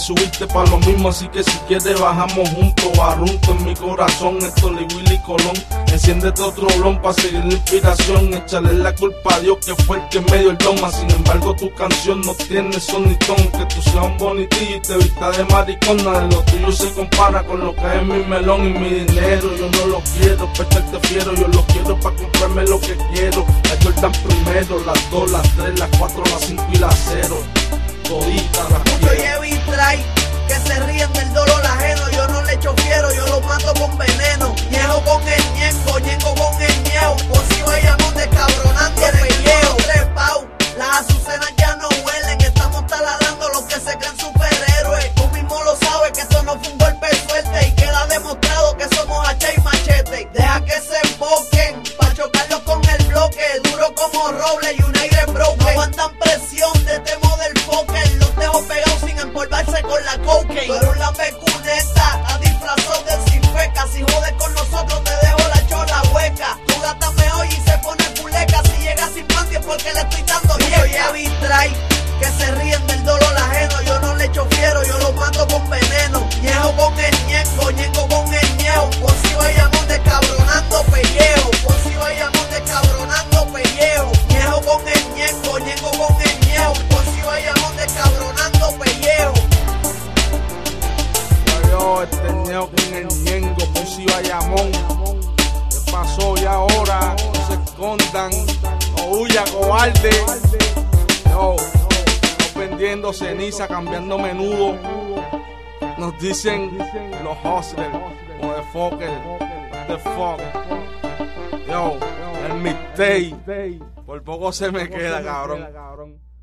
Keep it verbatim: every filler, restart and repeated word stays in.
subiste pa' lo mismo, así que si quieres bajamos juntos. Barrunto en mi corazón, esto es Willy Colón. Enciéndete otro blon pa' seguir la inspiración. Échale la culpa a Dios que fue el que me dio el don. Sin embargo tu canción no tiene son ni ton. Que tú seas un bonitillo y te vista de maricona. De lo tuyo se compara con lo que es mi melón y mi dinero. Yo no lo quiero, te fiero. Yo lo quiero pa' comprarme lo que quiero. La Jordan primero, las dos, las tres, las cuatro, las cinco y las cero. Toditas las mucho llevo y trae, que se ríen del dolor ajeno. Yo no le echo fiero, yo lo mato con veneno. Ñejo con el ñengo, ñengo con el ñeo. Por si vayamos descabronando el pellejo. Tres pau, las azucenas ya no huelen. Estamos taladrando los que se creen superhéroes. Tú mismo lo sabes que esto no fue un golpe de suerte. Y queda demostrado que somos hacha y machete. Deja que se enfoquen, pa' chocarlos con el bloque. Duro como roble y un aire broken. No aguantan presión de este model poker. Los dejo pegados sin empolvarse con la cocaine. Tú eres un lambecuneta, a disfrazado de sinfeca. Si jodes con nosotros te dejo la chola hueca. Tu gata me oye y se pone puleca. Si llega sin panty es porque le estoy dando yeca. Yo trae, que se ríen del dolor ajeno. Yo no le echo fiero, yo lo mato con veneno. Ñejo con el ñengo, ñengo con el ñejo. Por si vayamos descabronando pellejo. Por si vayamos descabronando pellejo. Ñejo con el ñengo, ñengo con el ñejo. Por si vayamos descabronando pellejo. Yo, este ñejo con el ñengo, por si vayamón. ¿Qué pasó y ahora? No se escondan, no huya, cobarde. Yo, no vendiendo ceniza, cambiando menudo. Nos dicen los hustlers, o de fucker, the fuck. Yo, el mixtape, por poco se me queda, cabrón.